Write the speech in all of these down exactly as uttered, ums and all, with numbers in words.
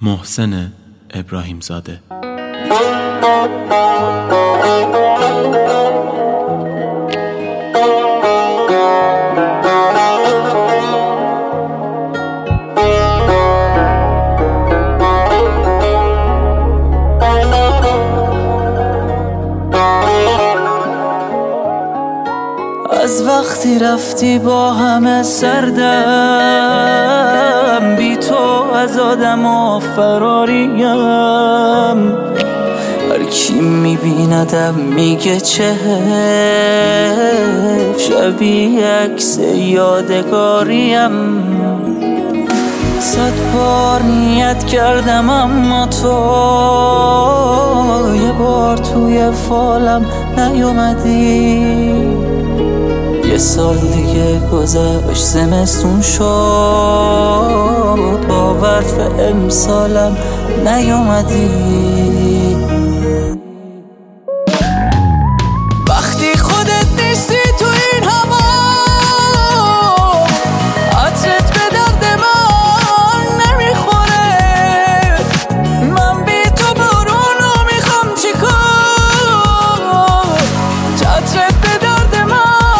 محسن ابراهیم زاده. از وقتی رفتی با همه سردم، بی تو از آدم ها فراریم. هر کی میبیندم میگه چه حیف، شبیه عکس یادگاریم. صد بار نیت کردم اما تو یه بار توی فالم نیومدی. یه سال دیگه گذشت، زمستون شد، باور به امسالم نیومدی. وقتی خودت نیستی تو این هوا، عطرت به درد من نمیخوره. من بی تو بارونو میخوام چیکار، عطرت به درد من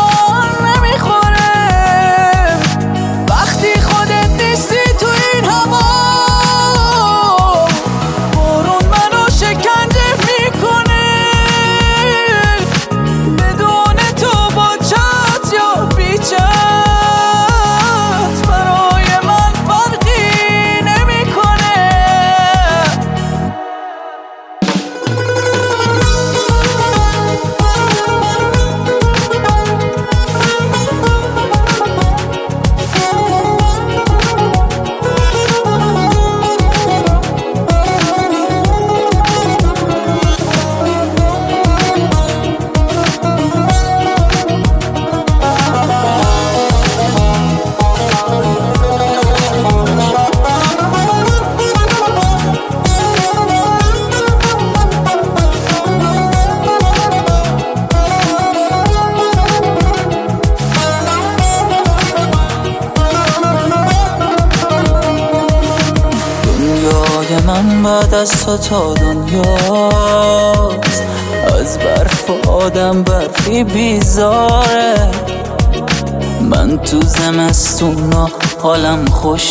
من بعد از تو تا دنیاست. از برف و آدم برفی بیزاره. من تو زمستونا حالم خوش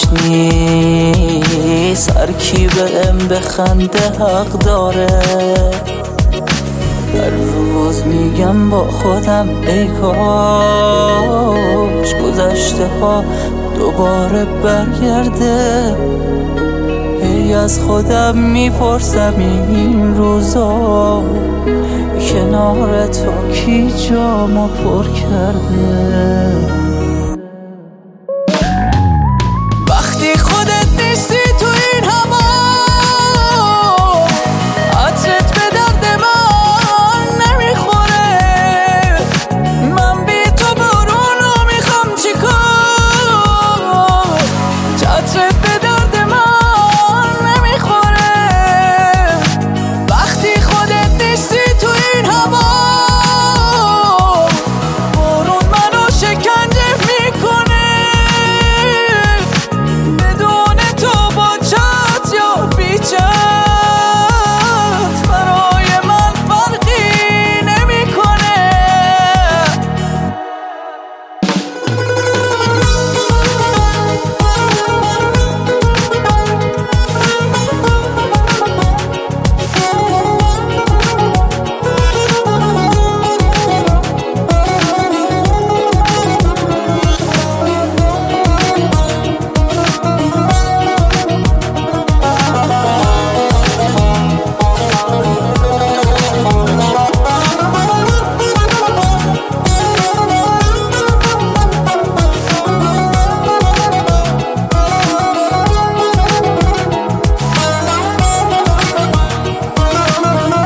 نیست. هر کی بهم بخنده حق داره. هر روز میگم با خودم ای کاش گذشته ها دوباره برگرده. ای از خودم میپرسم این روزا کنار تو کی جامو پر کرده. وقتی خودت نیستی تو این هوا، عطرت به درد من نمیخوره. من بی تو بارونو میخوام چیکار، عطرت به درد من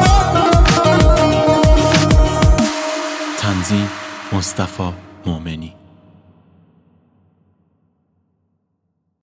مصطفی مومنی.